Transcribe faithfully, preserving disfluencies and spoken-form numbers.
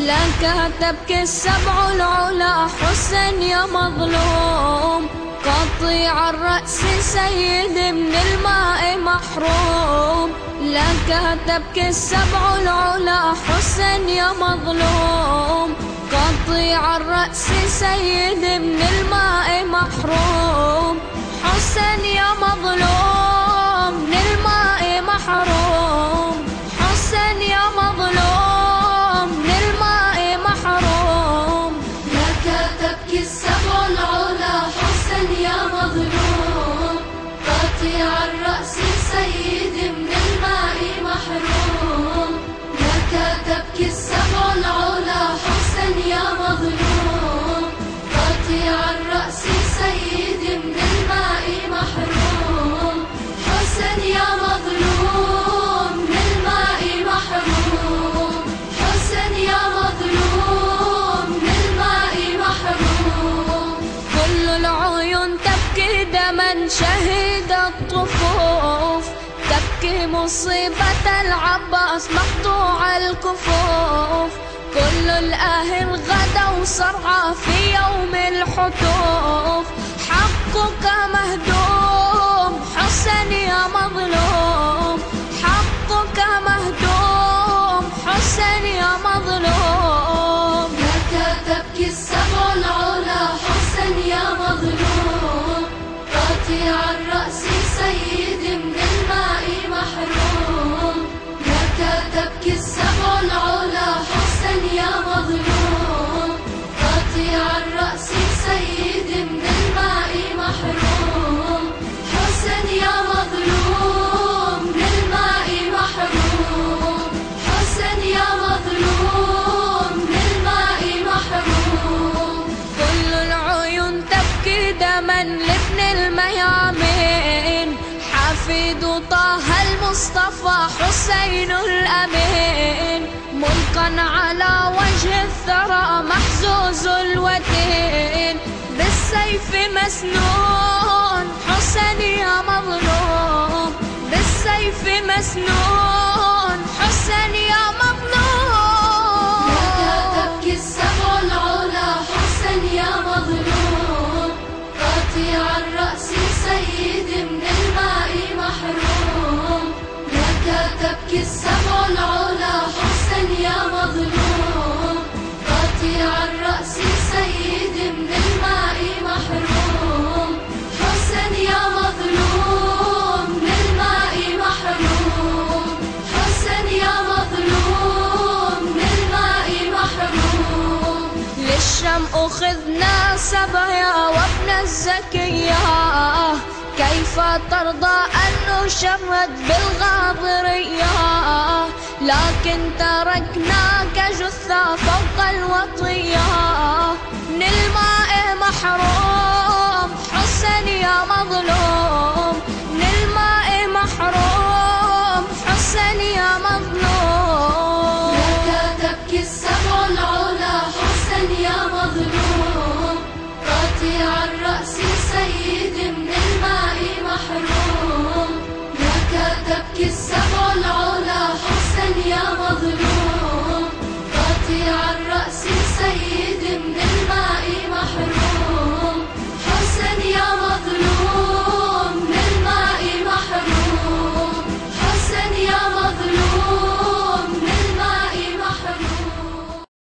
لك تبكي السبع العلا حسن يا مظلوم، قطيع الرأس سيد من الماء محروم. لك تبكي السبع العلا حسن يا مظلوم، قطيع الرأس سيد من الماء محروم. حسن يا مظلوم من الماء محروم، حسن يا مظلوم من الماء محروم. لك تبكي السبع العلا حسن يا مظلوم، قطيع الرأس سيد من الماء محروم. لك تبكي السبع العلا حسن يا مظلوم، قطيع الرأس سيد من الماء محروم. حسن يا مظلوم من الماء محروم، حسن يا مظلوم من الماء محروم. كل العيون تبكي دما شهيد الطفوف، تبكي مصيبة العباس مقطوع الكفوف. كل الأهل غدوا صرعى في يوم الحتوف، حقك مهدوم حسن يا مظلوم، حقك مهدوم حسن يا مظلوم. لك تبكي السبع العلا حسن يا مظلوم، قطيع الرأس سيد من الماء محروم. لك تبكي السبع العلا حسن يا مظلوم، قطيع الرأس سيد من الماء محروم. حسن يا مظلوم من الماء محروم، حسن يا مظلوم من الماء محروم. كل العيون تبكي دما لابن الميامين، حفيد طه المصطفى حسين الأمين. ملقا على وجه الثرى محزوز الوتين، بالسيف مسنون حسن يا مظلوم، بالسيف مسنون حسن يا مظلوم. لك تبكي السبع العلا حسن يا مظلوم، قطيع الرأس سيد من الماء محروم. لك تبكي السبع العلا حسن يا مظلوم، قطيع الرأس سيد من الماء محروم. حسن يا مظلوم من الماء محروم، حسن يا مظلوم من الماء محروم. للشم أخذنا سبايا وابن الزكية، كيف ترضى أن نشرد بالغاضرية؟ لكن تركناك جثة فوق الوطية، من الماء محروم حسن يا مظلوم، من الماء محروم حسن يا مظلوم. لك تبكي السبع العلا حسن يا مظلوم، قطيع الرأس سيد من الماء محروم. لك تبكي السبع العلا حسن يا مظلوم، قطيع